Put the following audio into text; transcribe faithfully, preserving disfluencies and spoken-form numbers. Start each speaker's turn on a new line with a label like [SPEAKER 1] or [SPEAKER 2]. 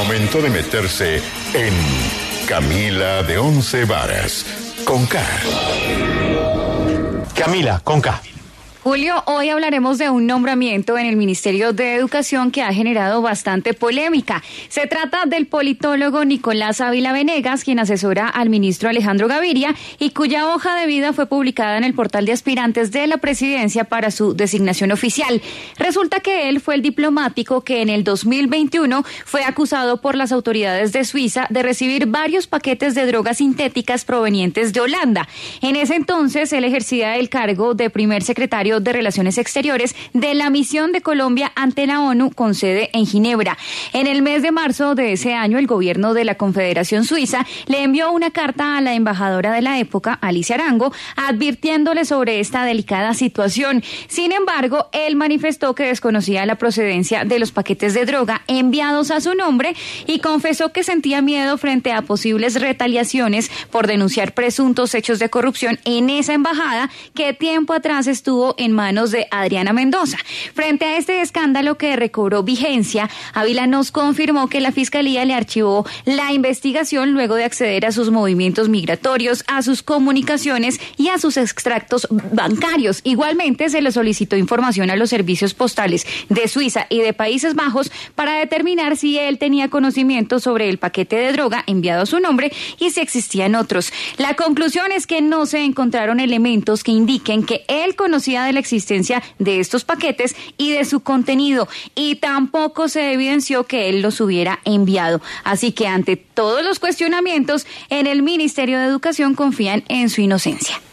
[SPEAKER 1] momento de meterse en Camila de Once Varas, con K.
[SPEAKER 2] Camila, con K.
[SPEAKER 3] Julio, hoy hablaremos de un nombramiento en el Ministerio de Educación que ha generado bastante polémica. Se trata del politólogo Nicolás Ávila Venegas, quien asesora al ministro Alejandro Gaviria y cuya hoja de vida fue publicada en el portal de aspirantes de la presidencia para su designación oficial. Resulta que él fue el diplomático que en el dos mil veintiuno fue acusado por las autoridades de Suiza de recibir varios paquetes de drogas sintéticas provenientes de Holanda. En ese entonces, él ejercía el cargo de primer secretario de Relaciones Exteriores de la misión de Colombia ante la ONU con sede en Ginebra. En el mes de marzo de ese año, el gobierno de la Confederación Suiza le envió una carta a la embajadora de la época, Alicia Arango, advirtiéndole sobre esta delicada situación. Sin embargo, él manifestó que desconocía la procedencia de los paquetes de droga enviados a su nombre y confesó que sentía miedo frente a posibles retaliaciones por denunciar presuntos hechos de corrupción en esa embajada que tiempo atrás estuvo en manos de Adriana Mendoza. Frente a este escándalo que recobró vigencia, Ávila nos confirmó que la Fiscalía le archivó la investigación luego de acceder a sus movimientos migratorios, a sus comunicaciones y a sus extractos bancarios. Igualmente, se le solicitó información a los servicios postales de Suiza y de Países Bajos para determinar si él tenía conocimiento sobre el paquete de droga enviado a su nombre y si existían otros. La conclusión es que no se encontraron elementos que indiquen que él conocía de la existencia de estos paquetes y de su contenido, y tampoco se evidenció que él los hubiera enviado. Así que ante todos los cuestionamientos, en el Ministerio de Educación confían en su inocencia.